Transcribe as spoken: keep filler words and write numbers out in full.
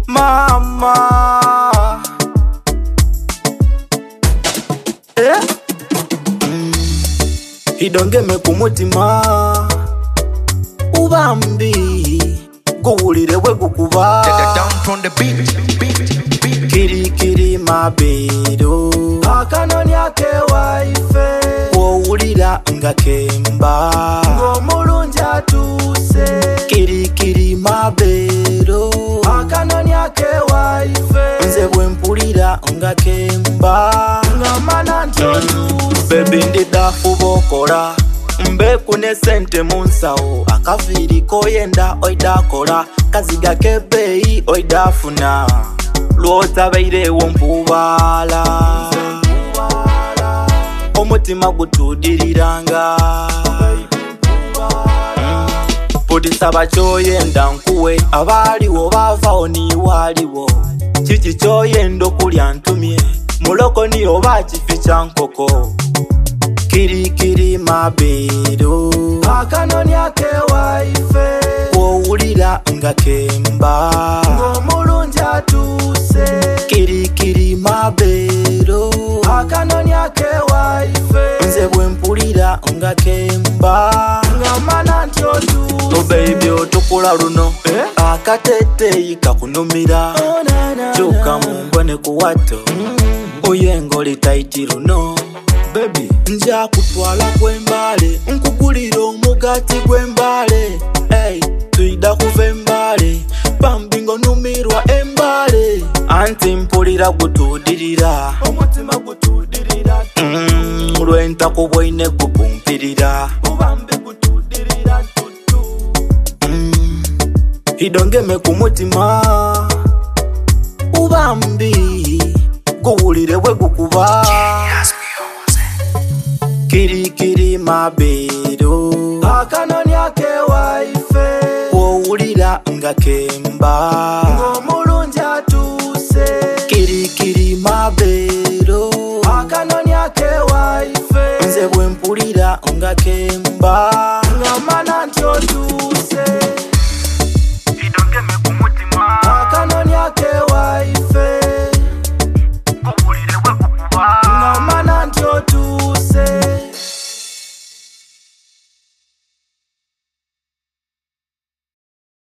mama. Eh? Mm. Idongeme kumutima ubambi guwulire bwe gukuba down from the beat, beat, beat. Kiri kiri mabeero akanoni akewaife wowulira nga kemba ng'omulungi atuuse kiri kiri mabeero akanoni akewaife nze bwe mpulira nga kemba ng'amana nti otuuse bebi ndidafuba okola mbeku ne sente mu nsawo akaviiri koyenda oidakola kaziga kebeeyi oidafuna lw'otabairewo mpubaala omutima gutuudiriranga putisaba kyoyenda nkuwe abaaliwo baavawo niwaaliwo kiki kyoyenda okulya ntumye muloko ni oba kifi kya nkoko kiri kiri mabeero akanoni akewaife wowulira nga kemba ng'omulungi atuuse kiri kiri mabeero akanoni akewaife nze bwe mpulira nga kemba ng'amana nti otuuse oh baby otukula luno eh? Akateteeyi kakunumira kyuka mu mbone kuwato mm. Oyengoli taiti luno baby nja kutwala kwembale nkugulira omugati gwembale hey, tuida kuva embale bambingo numirwa embale anti mpulira gutudirira omutima gutudirira mm, lwentako bwoine gupumpirira ubambi gutudirira tutu mm, idongeme kumutima ubambi guwulire bwe gukuba kiri kiri mabeero akanoni akewaife wowulira nga kemba ng'omulungi atuuse kiri kiri mabeero akanoni akewaife nze bwe mpulira nga kemba ng'amana nti otuuse